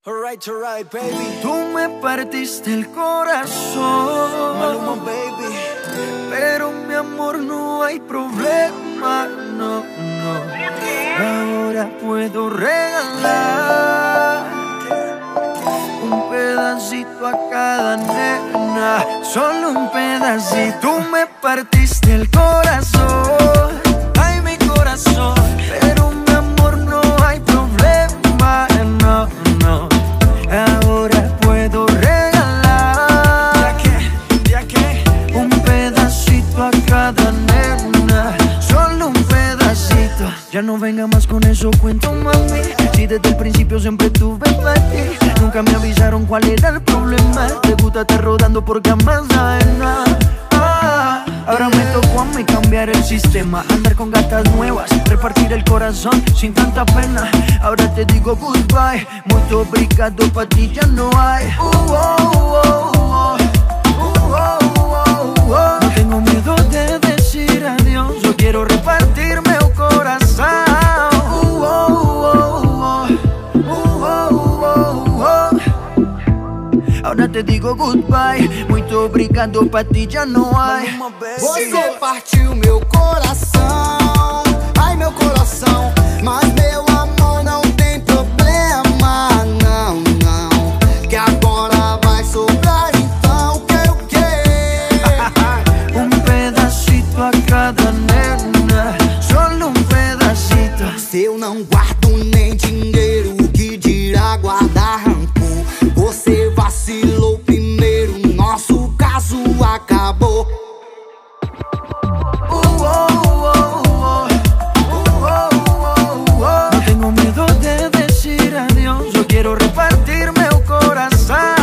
Alright, baby. Tú me partiste el corazón, Maluma, baby. pero mi amor no hay problema, no, no. Ahora puedo regalar un pedacito a cada nena, solo un pedacito. Tú me partiste el corazón, ay mi corazón, pero mi amor no hay problema, no, no. Ahora puedo regalar un pedacito a cada nena, solo un pedacito. Ya no venga más con eso, cuento mami. Si desde el principio siempre tuve para ti, nunca me avisaron cuál era el problema. Te gusta estar rodando por camas ajenas. Ahora me tocó a mí cambiar el sistema, andar con gatas nuevas, repartir el corazón sin tanta pena. Ahora te digo goodbye, muito obrigado, pa' ti ya no hay. No tengo miedo de decir adiós, yo quiero repartirme el corazón. Ahora te digo goodbye, muito obrigado, pa' ti já não hay. Você partiu meu coração, ai meu coração, mas meu amor não tem problema, não, não. Que agora vai sobrar, então quero o quê? Um pedacito a cada nena, solo um pedacito. Se eu não guardo nem dinheiro, que dirá guardar rancor? Você vacilou primeiro, nosso caso acabou. No tengo miedo de decir adiós, yo quiero repartirme el corazón.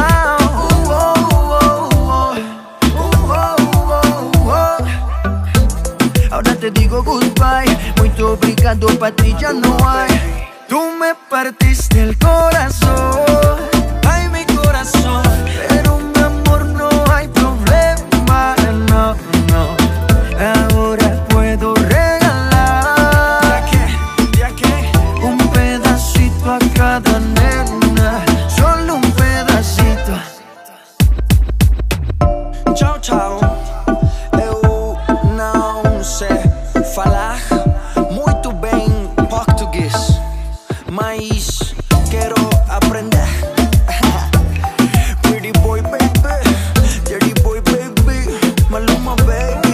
Ahora te digo goodbye, muito obrigado, pa' ti ya no hay. Tú me partiste el corazón, ay mi corazón, pero mi amor no hay problema, no, no. Ahora puedo regalar un pedacito a cada nena, solo un pedacito. Tchau, tchau. Eu não sei falar muito bem português, mas quero aprender. Pretty boy, baby, dirty boy, baby, Maluma, baby.